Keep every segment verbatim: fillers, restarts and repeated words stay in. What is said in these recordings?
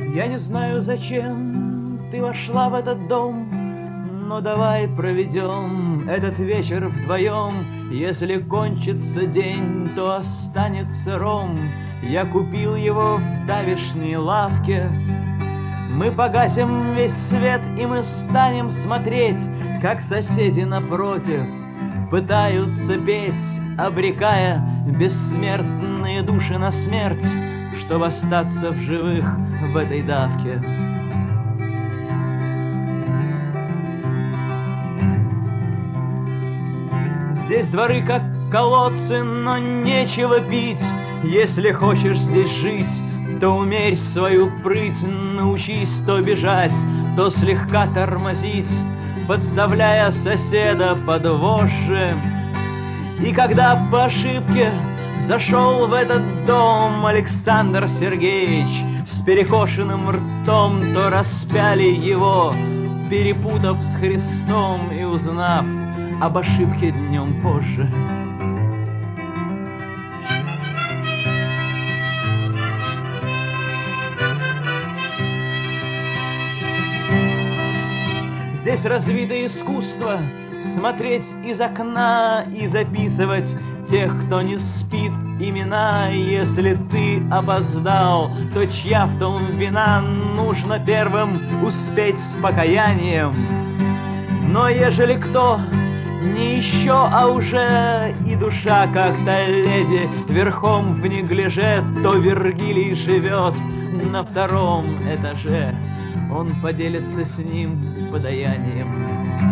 Я не знаю, зачем ты вошла в этот дом, но давай проведем этот вечер вдвоем. Если кончится день, то останется ром. Я купил его в давешней лавке. Мы погасим весь свет, и мы станем смотреть, как соседи напротив пытаются петь, обрекая бессмертные души на смерть, чтобы остаться в живых в этой давке. Здесь дворы как колодцы, но нечего пить. Если хочешь здесь жить, то умерь свою прыть, научись то бежать, то слегка тормозить, подставляя соседа под вожжи. И когда по ошибке зашел в этот дом Александр Сергеевич с перекошенным ртом, то распяли его, перепутав с Христом и узнав об ошибке днем позже. Здесь развито искусство смотреть из окна и записывать тех, кто не спит, имена. Если ты опоздал, то чья в том вина? Нужно первым успеть с покаянием. Но ежели кто не еще, а уже и душа, как та леди, верхом в неглиже, то Вергилий живет на втором этаже. Он поделится с ним подаянием.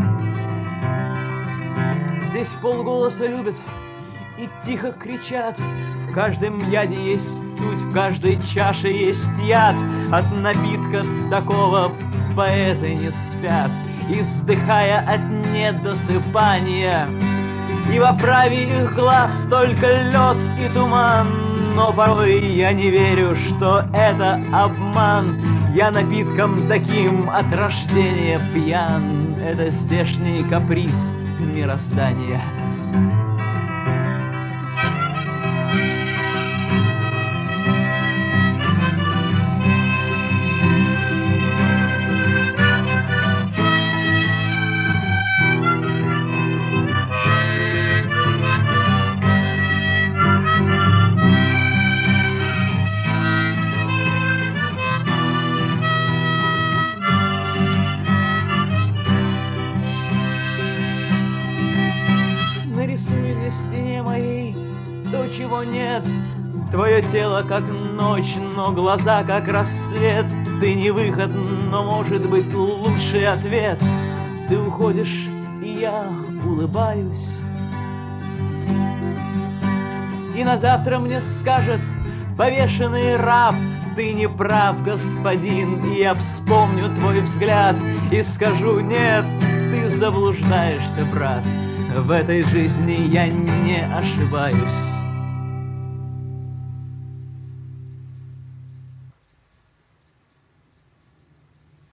Здесь вполголоса любят и тихо кричат. В каждом яде есть суть, в каждой чаше есть яд. От напитка такого поэты не спят, издыхая от недосыпания. И в оправе их глаз только лед и туман. Но порой я не верю, что это обман. Я напитком таким от рождения пьян. Это здешний каприз мироздания. То, чего нет, твое тело как ночь, но глаза как рассвет. Ты не выход, но может быть лучший ответ. Ты уходишь, и я улыбаюсь. И на завтра мне скажет повешенный раб: ты не прав, господин. И я вспомню твой взгляд и скажу: нет, ты заблуждаешься, брат. В этой жизни я не ошибаюсь.